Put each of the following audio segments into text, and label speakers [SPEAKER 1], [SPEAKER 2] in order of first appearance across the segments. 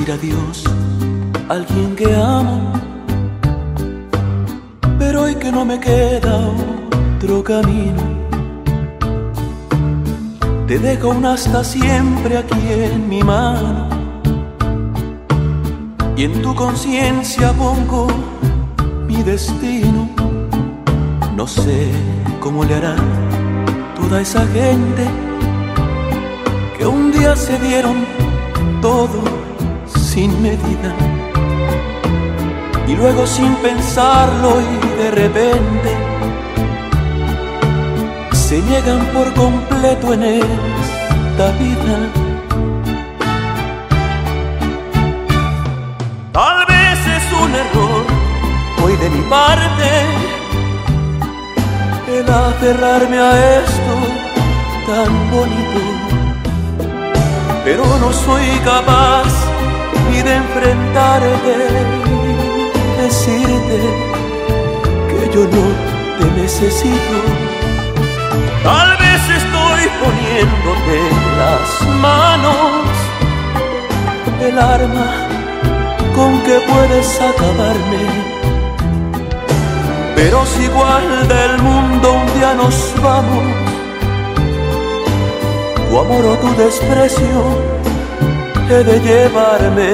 [SPEAKER 1] decir adiós a alguien que amo, pero hoy que no me queda otro camino, te dejo un hasta siempre aquí en mi mano, y en tu conciencia pongo mi destino. No sé cómo le hará toda esa gente que un día se dieron todo sin medida, y luego sin pensarlo y de repente se niegan por completo en esta vida. Tal vez es un error hoy de mi parte el aferrarme a esto tan bonito, pero no soy capaz ni de enfrentarte y decirte que yo no te necesito. Tal vez estoy poniéndote en las manos el arma con que puedes acabarme, pero si igual del mundo un día nos vamos, tu amor o tu desprecio he de llevarme.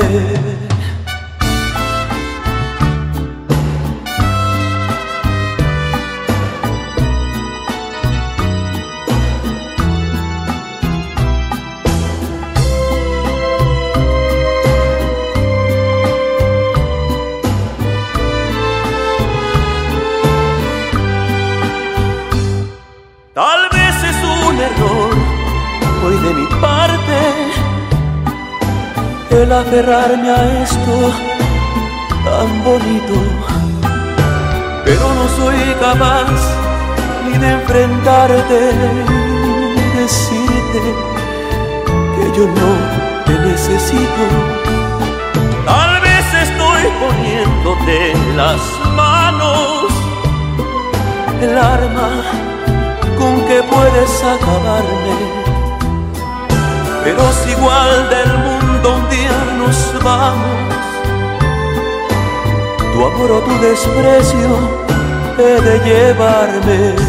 [SPEAKER 1] Tal vez es un error hoy de mi parte el aferrarme a esto tan bonito, pero no soy capaz ni de enfrentarte y decirte que yo no te necesito. Tal vez estoy poniéndote en las manos el arma con que puedes acabarme, pero si igual del mundo un día nos vamos, tu amor o tu desprecio he de llevarme.